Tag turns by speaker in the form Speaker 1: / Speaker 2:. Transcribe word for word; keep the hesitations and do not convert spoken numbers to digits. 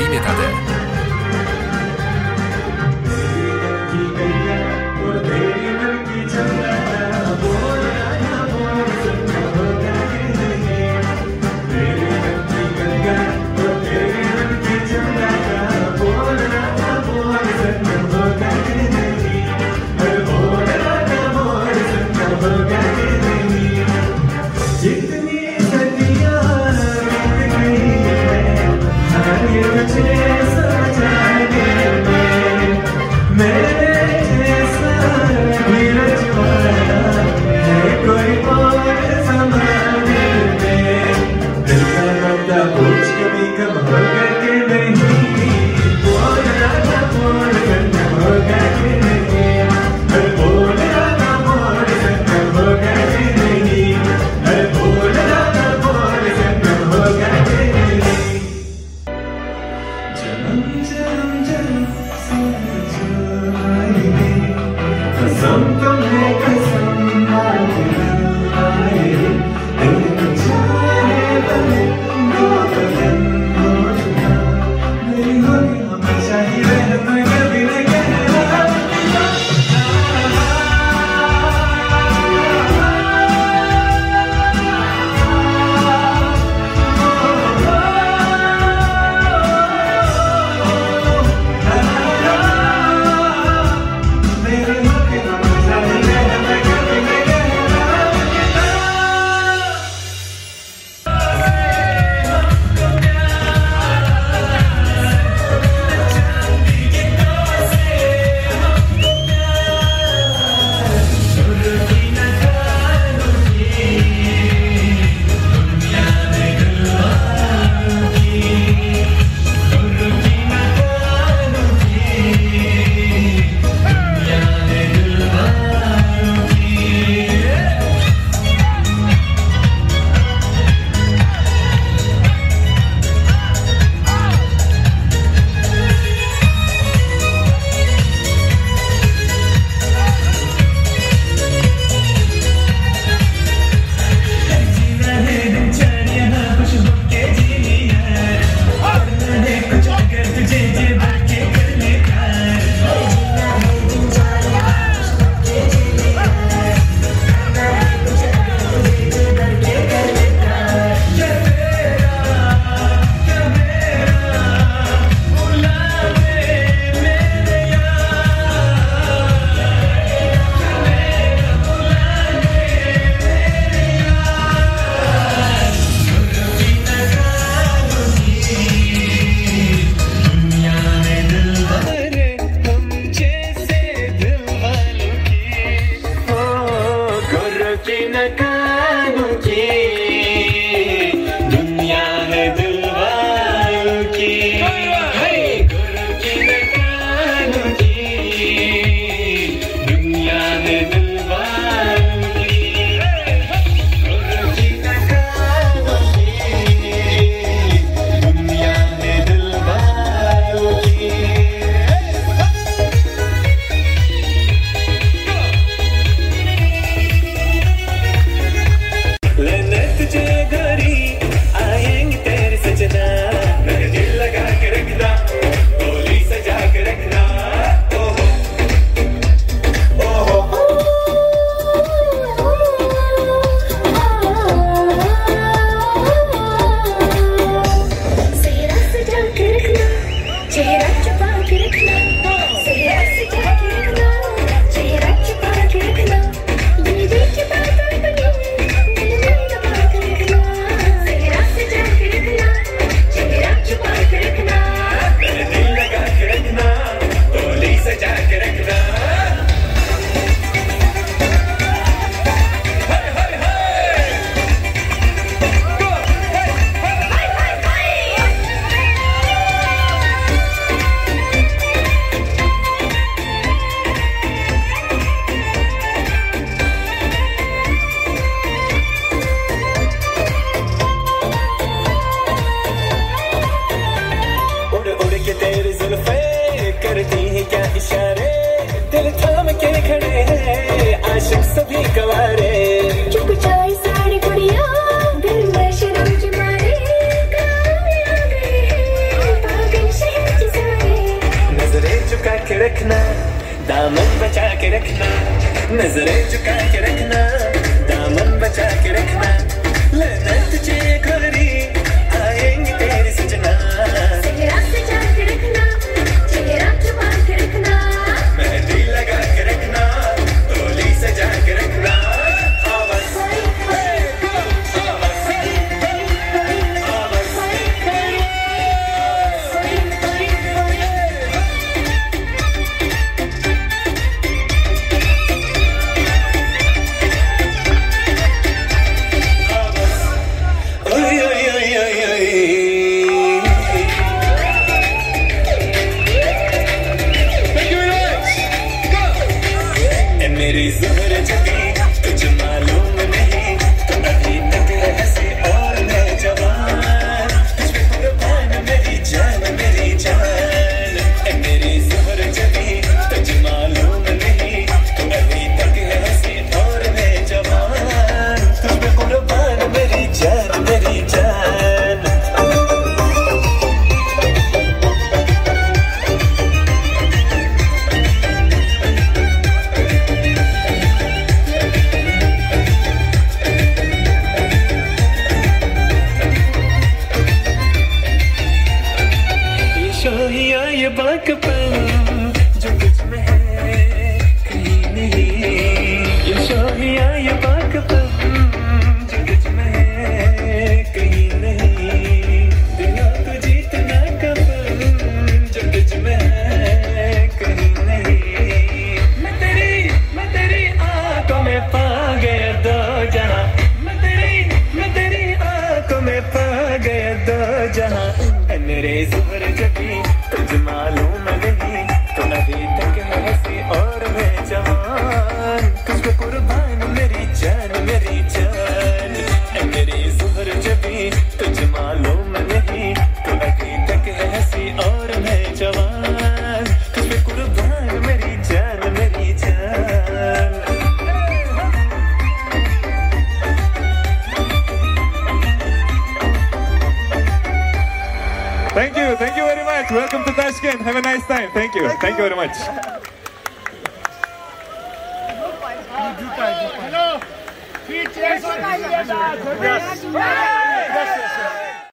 Speaker 1: 始めたで。
Speaker 2: दिल में शर्म जमा रे, काम आ गए, पागल
Speaker 1: रखना, दामन बचा के रखना, नजरें झुका के रखना, दामन बचा के रखना, लेना तुझे गोरी आएंगे तेरे सजना,
Speaker 2: चेहरा सजा के रखना, चेहरा छुपा के रखना,
Speaker 1: मेहंदी लगा के रखना, डोली सजा के रखना। मेरी ज़ोहर जबी तुझे मालूम नहीं, तो अभी तक है हंसी और मैं जवान, तुझ पे कुर्बान मेरी जान मेरी जान। ए मेरी ज़ोहर जबी तुझे मालूम नहीं, तो अभी तक है हंसी और मैं जवान, तुझ पे कुर्बान मेरी जान मेरी जान। शोहिया ये बाकपन जो कुछ में है कहीं नहीं, ये शोहिया ये बाकपन जो कुछ में है कहीं नहीं, दिलों को जीतना कपन जो कुछ में है कहीं नहीं। मैं तेरी मैं तेरी आंखों में पा गया दो जहां, मैं तेरी मैं तेरी आंखों में पा गया दो जहां। मेरे ज़ोहर जबी तुझे मालूम नहीं, तो अभी तक है हंसी और मैं जवान, तुझ पे कुर्बान मेरी जान मेरी जान। मेरे ज़ोहर जबी तुझे मालूम नहीं, तो अभी तक है हंसी और मैं जवान, तुझ पे कुर्बान मेरी जान मेरी जान।
Speaker 3: Thank you, thank you very much. Welcome to Tashkent. Have a nice time. Thank you, thank you very much.
Speaker 4: Hello.